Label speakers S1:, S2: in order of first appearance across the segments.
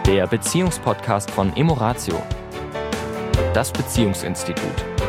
S1: der Beziehungspodcast von Emoratio, das Beziehungsinstitut.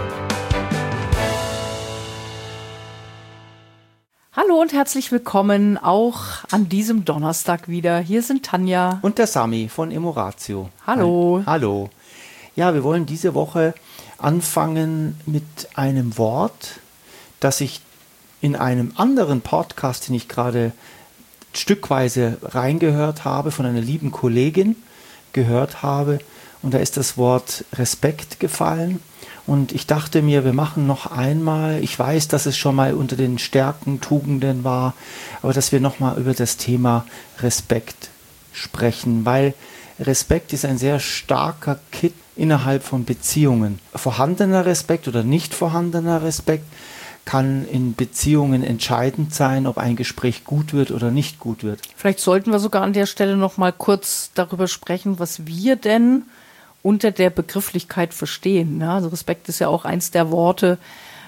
S2: Hallo und herzlich willkommen auch an diesem Donnerstag wieder. Hier sind Tanja
S3: und der Sami von Emoratio.
S2: Hallo.
S3: Hallo. Ja, wir wollen diese Woche anfangen mit einem Wort, das ich in einem anderen Podcast, den ich gerade stückweise reingehört habe, von einer lieben Kollegin gehört habe. Und da ist das Wort Respekt gefallen. Und ich dachte mir, wir machen noch einmal, ich weiß, dass es schon mal unter den Stärken, Tugenden war, aber dass wir nochmal über das Thema Respekt sprechen, weil Respekt ist ein sehr starker Kit innerhalb von Beziehungen. Vorhandener Respekt oder nicht vorhandener Respekt kann in Beziehungen entscheidend sein, ob ein Gespräch gut wird oder nicht gut wird.
S2: Vielleicht sollten wir sogar an der Stelle noch mal kurz darüber sprechen, was wir denn unter der Begrifflichkeit verstehen. Ja, also Respekt ist ja auch eins der Worte,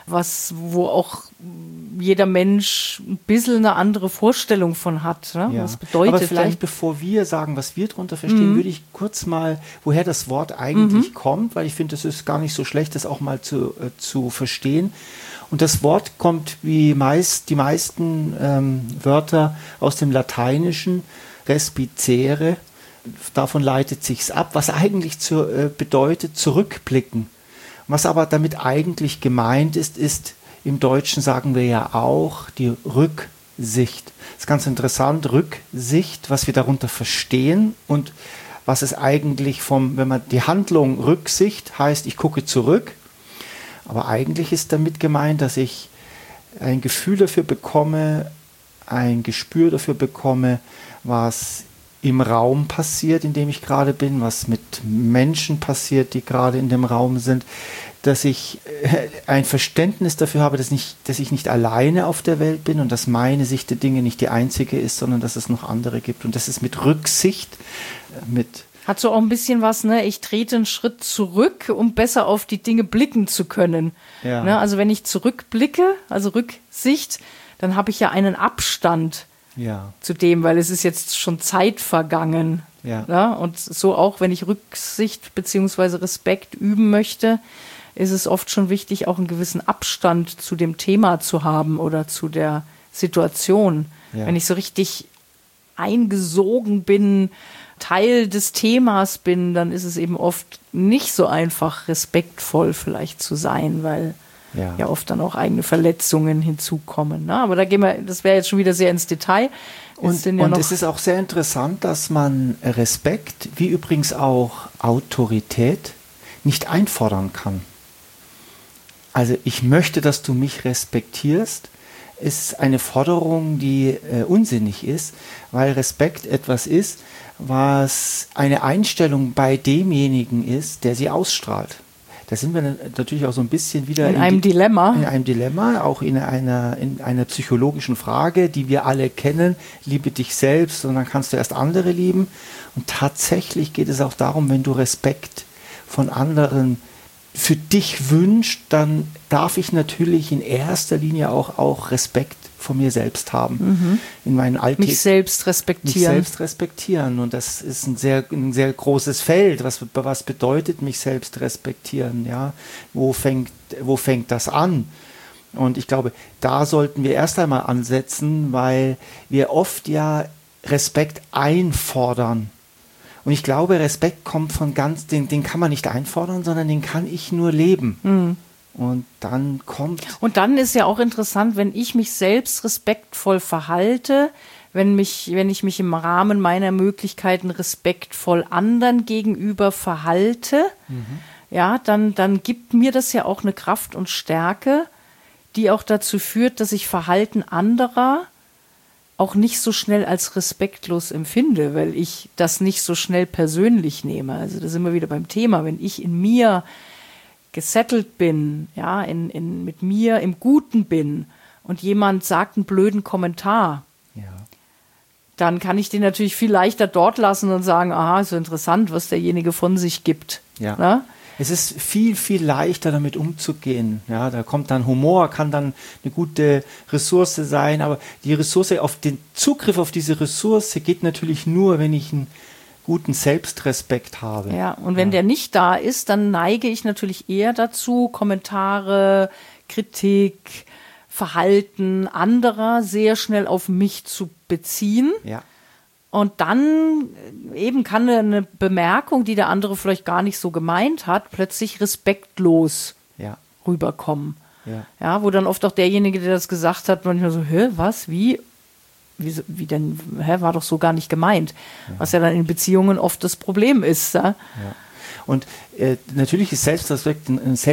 S2: wo auch jeder Mensch ein bisschen eine andere Vorstellung von hat. Ne?
S3: Ja.
S2: Was bedeutet
S3: aber vielleicht,
S2: denn?
S3: bevor wir sagen, was wir darunter verstehen, würde ich kurz mal, woher das Wort eigentlich kommt, weil ich finde, es ist gar nicht so schlecht, das auch mal zu verstehen. Und das Wort kommt wie die meisten Wörter aus dem Lateinischen, respicere. Davon leitet sich's ab, was eigentlich bedeutet zurückblicken. Was aber damit eigentlich gemeint ist, im Deutschen sagen wir ja auch die Rücksicht. Das ist ganz interessant, Rücksicht, was wir darunter verstehen und was es eigentlich wenn man die Handlung Rücksicht heißt, ich gucke zurück. Aber eigentlich ist damit gemeint, dass ich ein Gefühl dafür bekomme, ein Gespür dafür bekomme, was im Raum passiert, in dem ich gerade bin, was mit Menschen passiert, die gerade in dem Raum sind, dass ich ein Verständnis dafür habe, dass ich nicht alleine auf der Welt bin und dass meine Sicht der Dinge nicht die einzige ist, sondern dass es noch andere gibt. Und das ist mit Rücksicht,
S2: Hat so auch ein bisschen was, ne? Ich trete einen Schritt zurück, um besser auf die Dinge blicken zu können.
S3: Ja.
S2: Ne? Also wenn ich zurückblicke, also Rücksicht, dann habe ich ja einen Abstand zu dem, weil es ist jetzt schon Zeit vergangen.
S3: Ja.
S2: Ne? Und so auch, wenn ich Rücksicht bzw. Respekt üben möchte, ist es oft schon wichtig, auch einen gewissen Abstand zu dem Thema zu haben oder zu der Situation. Ja. Wenn ich so richtig eingesogen bin, Teil des Themas bin, dann ist es eben oft nicht so einfach, respektvoll vielleicht zu sein, weil ja oft dann auch eigene Verletzungen hinzukommen. Ne? Aber das wäre jetzt schon wieder sehr ins Detail.
S3: Und es ist auch sehr interessant, dass man Respekt, wie übrigens auch Autorität, nicht einfordern kann. Also ich möchte, dass du mich respektierst, ist eine Forderung, die unsinnig ist, weil Respekt etwas ist, was eine Einstellung bei demjenigen ist, der sie ausstrahlt. Da sind wir natürlich auch so ein bisschen wieder
S2: in einem Dilemma.
S3: In einem Dilemma, auch in einer psychologischen Frage, die wir alle kennen. Liebe dich selbst und dann kannst du erst andere lieben. Und tatsächlich geht es auch darum, wenn du Respekt von anderen für dich wünscht, dann darf ich natürlich in erster Linie auch Respekt von mir selbst haben. In meinen Alltag.
S2: Mich selbst respektieren.
S3: Und das ist ein sehr großes Feld. Was bedeutet mich selbst respektieren? Ja? Wo fängt das an? Und ich glaube, da sollten wir erst einmal ansetzen, weil wir oft ja Respekt einfordern. Und ich glaube, Respekt kommt den kann man nicht einfordern, sondern den kann ich nur leben. Und dann
S2: ist ja auch interessant, wenn ich mich selbst respektvoll verhalte, wenn ich mich im Rahmen meiner Möglichkeiten respektvoll anderen gegenüber verhalte, dann gibt mir das ja auch eine Kraft und Stärke, die auch dazu führt, dass ich Verhalten anderer auch nicht so schnell als respektlos empfinde, weil ich das nicht so schnell persönlich nehme. Also da sind wir wieder beim Thema. Wenn ich in mir gesettelt bin, mit mir im Guten bin und jemand sagt einen blöden Kommentar, dann kann ich den natürlich viel leichter dort lassen und sagen, aha, ist so interessant, was derjenige von sich gibt.
S3: Ja.
S2: Na?
S3: Es ist viel, viel leichter, damit umzugehen. Ja, da kommt dann Humor, kann dann eine gute Ressource sein, aber die Ressource, den Zugriff auf diese Ressource geht natürlich nur, wenn ich ein guten Selbstrespekt habe.
S2: Ja, und wenn der nicht da ist, dann neige ich natürlich eher dazu, Kommentare, Kritik, Verhalten anderer sehr schnell auf mich zu beziehen.
S3: Ja.
S2: Und dann eben kann eine Bemerkung, die der andere vielleicht gar nicht so gemeint hat, plötzlich respektlos rüberkommen.
S3: Ja.
S2: Ja, wo dann oft auch derjenige, der das gesagt hat, manchmal so, was, wie denn, war doch so gar nicht gemeint. Ja. Was ja dann in Beziehungen oft das Problem ist. Ja?
S3: Ja. Und natürlich ist Selbstrespekt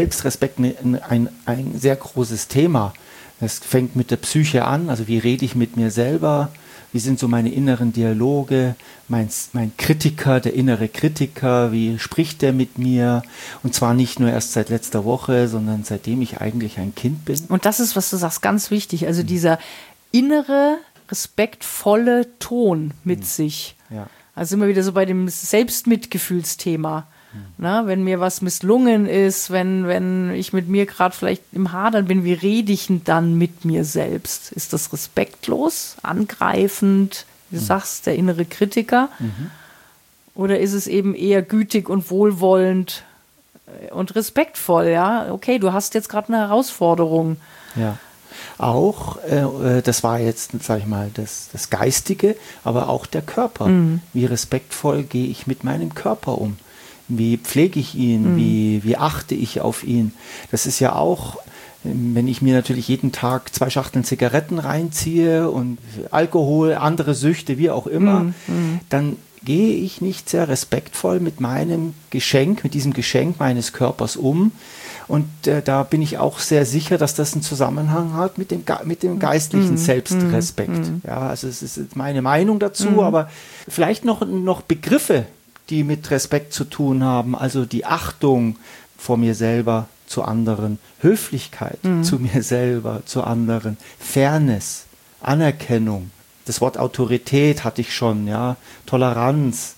S3: ein sehr großes Thema. Es fängt mit der Psyche an, also wie rede ich mit mir selber, wie sind so meine inneren Dialoge, mein Kritiker, der innere Kritiker, wie spricht der mit mir? Und zwar nicht nur erst seit letzter Woche, sondern seitdem ich eigentlich ein Kind bin.
S2: Und das ist, was du sagst, ganz wichtig. Also dieser innere, respektvolle Ton mit sich. Ja. Also immer wieder so bei dem Selbstmitgefühlsthema. Na, wenn mir was misslungen ist, wenn ich mit mir gerade vielleicht im Hadern bin, wie rede ich denn dann mit mir selbst? Ist das respektlos, angreifend, wie du sagst, der innere Kritiker? Oder ist es eben eher gütig und wohlwollend und respektvoll? Ja, okay, du hast jetzt gerade eine Herausforderung.
S3: Ja. Auch, das war jetzt, sag ich mal, das Geistige, aber auch der Körper. Wie respektvoll gehe ich mit meinem Körper um? Wie pflege ich ihn? Wie achte ich auf ihn? Das ist ja auch, wenn ich mir natürlich jeden Tag 2 Schachteln Zigaretten reinziehe und Alkohol, andere Süchte, wie auch immer, dann gehe ich nicht sehr respektvoll mit meinem Geschenk, mit diesem Geschenk meines Körpers um. Und da bin ich auch sehr sicher, dass das einen Zusammenhang hat mit dem geistlichen Selbstrespekt. Ja, also es ist meine Meinung dazu, aber vielleicht noch Begriffe, die mit Respekt zu tun haben, also die Achtung vor mir selber zu anderen, Höflichkeit zu mir selber, zu anderen, Fairness, Anerkennung, das Wort Autorität hatte ich schon, ja, Toleranz.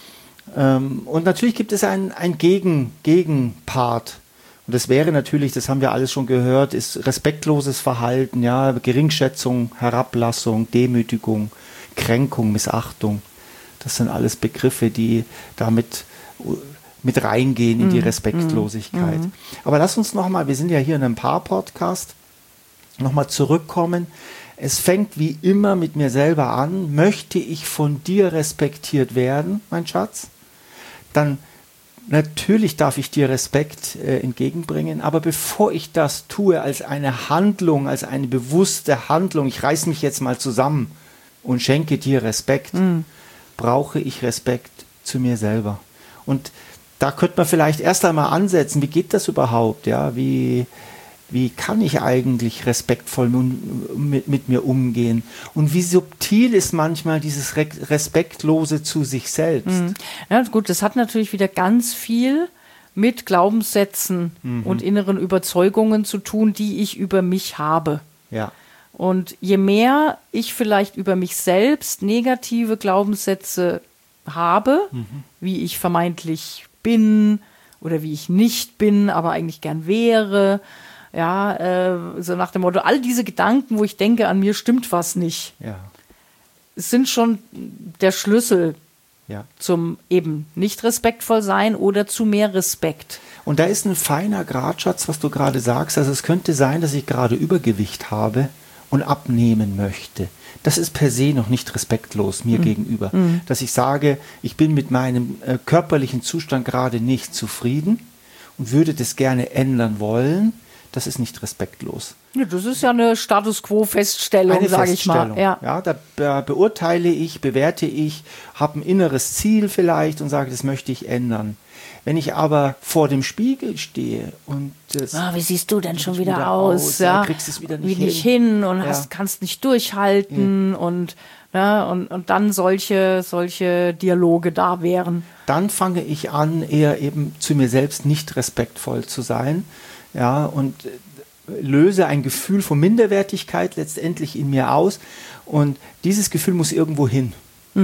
S3: Und natürlich gibt es ein Gegenpart. Und das wäre natürlich, das haben wir alles schon gehört, ist respektloses Verhalten, ja, Geringschätzung, Herablassung, Demütigung, Kränkung, Missachtung. Das sind alles Begriffe, die damit mit reingehen in die Respektlosigkeit. Aber lass uns nochmal, wir sind ja hier in einem Paar-Podcast, nochmal zurückkommen. Es fängt wie immer mit mir selber an. Möchte ich von dir respektiert werden, mein Schatz? Dann natürlich darf ich dir Respekt entgegenbringen, aber bevor ich das tue als eine Handlung, als eine bewusste Handlung, ich reiß mich jetzt mal zusammen und schenke dir Respekt, brauche ich Respekt zu mir selber. Und da könnte man vielleicht erst einmal ansetzen, wie geht das überhaupt? Ja? Wie kann ich eigentlich respektvoll mit mir umgehen? Und wie subtil ist manchmal dieses Respektlose zu sich selbst?
S2: Ja, gut, das hat natürlich wieder ganz viel mit Glaubenssätzen und inneren Überzeugungen zu tun, die ich über mich habe.
S3: Ja.
S2: Und je mehr ich vielleicht über mich selbst negative Glaubenssätze habe, wie ich vermeintlich bin oder wie ich nicht bin, aber eigentlich gern wäre, ja, so nach dem Motto, all diese Gedanken, wo ich denke, an mir stimmt was nicht, sind schon der Schlüssel zum eben nicht respektvoll sein oder zu mehr Respekt.
S3: Und da ist ein feiner Gradschatz, was du gerade sagst. Also es könnte sein, dass ich gerade Übergewicht habe und abnehmen möchte. Das ist per se noch nicht respektlos mir gegenüber. Dass ich sage, ich bin mit meinem körperlichen Zustand gerade nicht zufrieden und würde das gerne ändern wollen. Das ist nicht respektlos.
S2: Ja, das ist ja eine Status-Quo-Feststellung, sage ich mal.
S3: Ja, da beurteile ich, bewerte ich, habe ein inneres Ziel vielleicht und sage, das möchte ich ändern. Wenn ich aber vor dem Spiegel stehe und
S2: wie siehst du denn schon wieder aus? Ja,
S3: kriegst es wieder
S2: nicht hin und kannst nicht durchhalten und dann solche Dialoge da wären.
S3: Dann fange ich an, eher eben zu mir selbst nicht respektvoll zu sein. Ja, und löse ein Gefühl von Minderwertigkeit letztendlich in mir aus. Und dieses Gefühl muss irgendwo hin.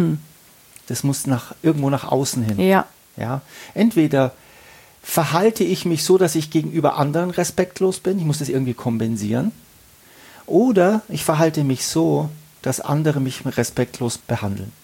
S3: Das muss irgendwo nach außen hin. Ja. Entweder verhalte ich mich so, dass ich gegenüber anderen respektlos bin, ich muss das irgendwie kompensieren, oder ich verhalte mich so, dass andere mich respektlos behandeln.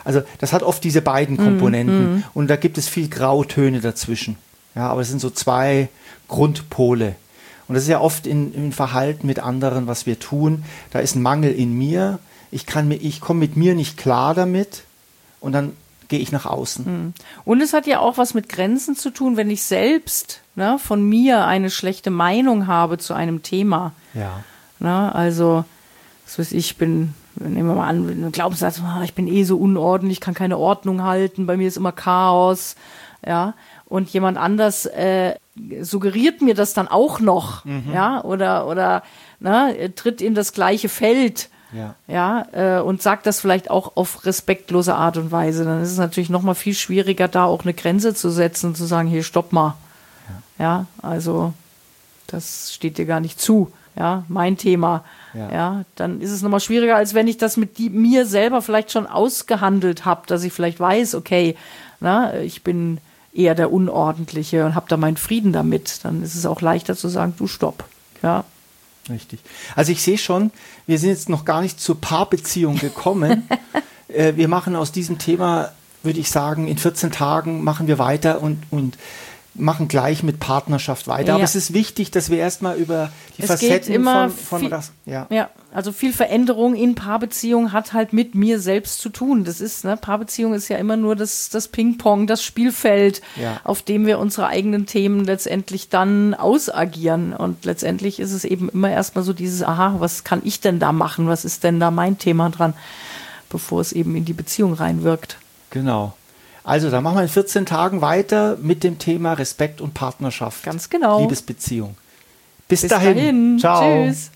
S3: Also das hat oft diese beiden Komponenten und da gibt es viel Grautöne dazwischen. Ja, aber es sind so zwei Grundpole. Und das ist ja oft im Verhalten mit anderen, was wir tun. Da ist ein Mangel in mir. Ich komme mit mir nicht klar damit und dann gehe ich nach außen.
S2: Und es hat ja auch was mit Grenzen zu tun, wenn ich selbst von mir eine schlechte Meinung habe zu einem Thema.
S3: Ja.
S2: Also, was weiß ich, nehmen wir mal an, ein Glaubenssatz, ich bin so unordentlich, kann keine Ordnung halten, bei mir ist immer Chaos, ja. Und jemand anders suggeriert mir das dann auch noch, ja, oder tritt in das gleiche Feld. Und sagt das vielleicht auch auf respektlose Art und Weise, dann ist es natürlich noch mal viel schwieriger, da auch eine Grenze zu setzen und zu sagen, hier, stopp mal. Ja, also das steht dir gar nicht zu. Ja, mein Thema. Ja, dann ist es noch mal schwieriger, als wenn ich das mit mir selber vielleicht schon ausgehandelt habe, dass ich vielleicht weiß, okay, ich bin eher der Unordentliche und habe da meinen Frieden damit. Dann ist es auch leichter zu sagen, du, stopp. Ja.
S3: Richtig. Also ich sehe schon, wir sind jetzt noch gar nicht zur Paarbeziehung gekommen. Wir machen aus diesem Thema, würde ich sagen, in 14 Tagen machen wir weiter und machen gleich mit Partnerschaft weiter.
S2: Ja.
S3: Aber es ist wichtig, dass wir erstmal über die Facetten
S2: also viel Veränderung in Paarbeziehung hat halt mit mir selbst zu tun. Das ist, Paarbeziehung ist ja immer nur das Ping-Pong, das Spielfeld, auf dem wir unsere eigenen Themen letztendlich dann ausagieren. Und letztendlich ist es eben immer erstmal so dieses, was kann ich denn da machen? Was ist denn da mein Thema dran? Bevor es eben in die Beziehung reinwirkt.
S3: Genau. Also, da machen wir in 14 Tagen weiter mit dem Thema Respekt und Partnerschaft.
S2: Ganz genau.
S3: Liebesbeziehung. Bis dahin. Ciao.
S2: Tschüss.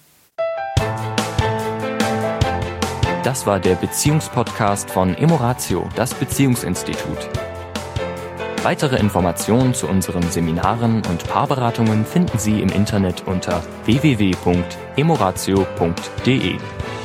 S1: Das war der Beziehungspodcast von Emoratio, das Beziehungsinstitut. Weitere Informationen zu unseren Seminaren und Paarberatungen finden Sie im Internet unter www.emoratio.de.